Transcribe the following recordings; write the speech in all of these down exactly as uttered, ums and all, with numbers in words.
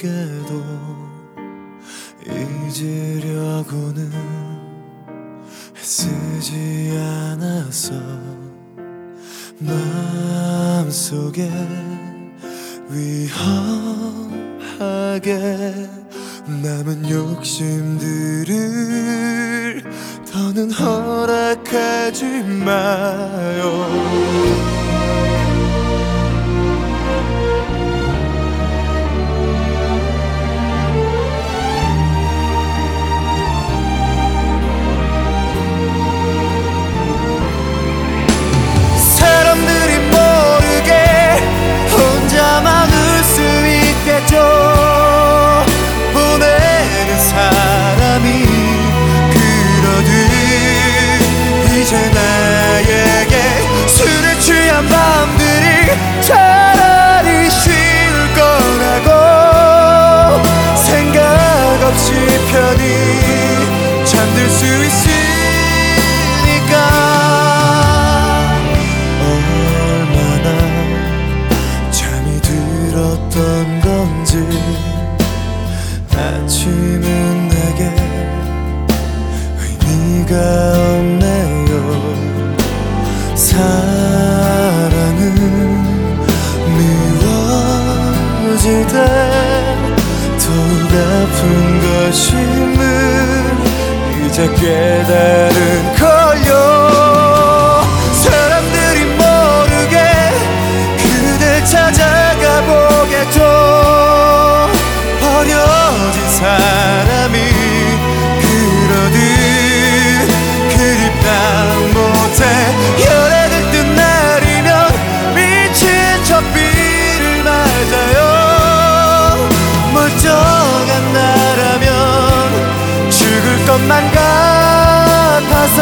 모르게도 잊으려고는 애쓰지 않았어. 마음속에 위험하게 남은 욕심들을 더는 허락하지 마요. 사람들이 모르게 혼자만 울 수 있겠죠. 보내는 사람이 그러듯 이제 나에게 술에 취한 밤들이 차라리 쉴 거라고 생각 없이 편히 잠들 수 있으니까. 얼마나 잠이 들었던 건지 아침은 내게 의미가 없네요. 사랑은 미워질 때 더욱 아픈 것임을 이제 깨달은 걸요. 사람들이 모르게 그댈 찾아가 보겠죠. 버려진 사람이 그러듯 그립다 못해 열에 들뜬 날이면 미친 저 비를 맞아요. 멀쩡한 나라면 죽을 것만 같아서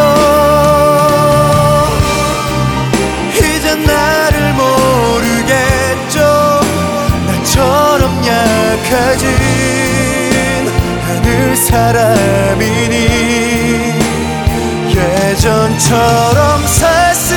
이젠 나를 모르겠죠. 나처럼 약하진 않을 사람이니 예전처럼 살 수